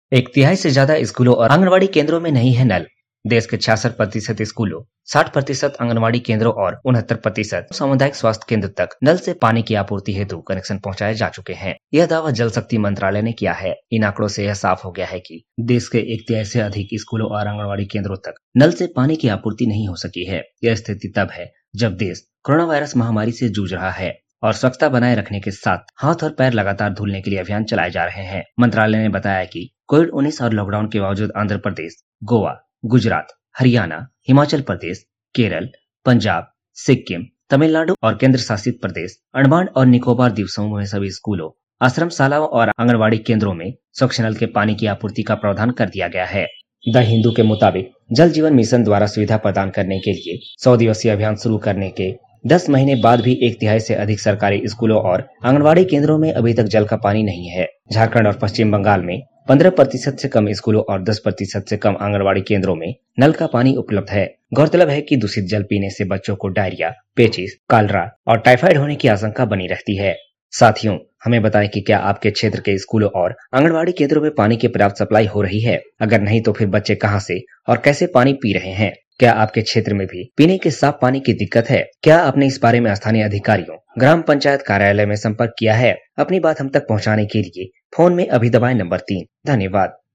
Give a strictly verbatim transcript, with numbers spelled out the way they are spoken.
एक तिहाई से ज्यादा स्कूलों और आंगनवाड़ी केंद्रों में नहीं है नल। देश के छियासठ प्रतिशत स्कूलों, साठ प्रतिशत आंगनवाड़ी केंद्रों और उनहत्तर प्रतिशत सामुदायिक स्वास्थ्य केंद्र तक नल से पानी की आपूर्ति हेतु कनेक्शन पहुंचाए जा चुके हैं। यह दावा जल शक्ति मंत्रालय ने किया है। इन आंकड़ों से यह साफ हो गया है कि देश के एक तिहाई से अधिक स्कूलों और आंगनवाड़ी केंद्रों तक नल से पानी की आपूर्ति नहीं हो सकी है। यह स्थिति तब है जब देश कोरोना वायरस महामारी से जूझ रहा है और स्वच्छता बनाए रखने के साथ हाथ और पैर लगातार धुलने के लिए अभियान चलाए जा रहे हैं। मंत्रालय ने बताया कि कोविड उन्नीस और लॉकडाउन के बावजूद आंध्र प्रदेश, गोवा, गुजरात, हरियाणा, हिमाचल प्रदेश, केरल, पंजाब, सिक्किम, तमिलनाडु और केंद्र शासित प्रदेश अंडमान और निकोबार द्वीप समूह में सभी स्कूलों, आश्रमशालाओं और आंगनबाड़ी केंद्रों में स्वच्छ नल के पानी की आपूर्ति का प्रावधान कर दिया गया है। द हिंदू के मुताबिक जल जीवन मिशन द्वारा सुविधा प्रदान करने के लिए सौ दिवसीय अभियान शुरू करने के दस महीने बाद भी एक तिहाई से अधिक सरकारी स्कूलों और आंगनबाड़ी केंद्रों में अभी तक जल का पानी नहीं है। झारखंड और पश्चिम बंगाल में पंद्रह प्रतिशत से कम स्कूलों और दस प्रतिशत से कम आंगनबाड़ी केंद्रों में नल का पानी उपलब्ध है। गौरतलब है कि दूषित जल पीने से बच्चों को डायरिया, पेचिस, कालरा और टाइफाइड होने की आशंका बनी रहती है। साथियों, हमें बताएं कि क्या आपके क्षेत्र के स्कूलों और आंगनबाड़ी केंद्रों में पानी की पर्याप्त सप्लाई हो रही है? अगर नहीं तो फिर बच्चे कहां से और कैसे पानी पी रहे हैं? क्या आपके क्षेत्र में भी पीने के साफ पानी की दिक्कत है? क्या आपने इस बारे में स्थानीय अधिकारियों, ग्राम पंचायत कार्यालय में संपर्क किया है? अपनी बात हम तक पहुंचाने के लिए फोन में अभी दबाएं नंबर तीन। धन्यवाद।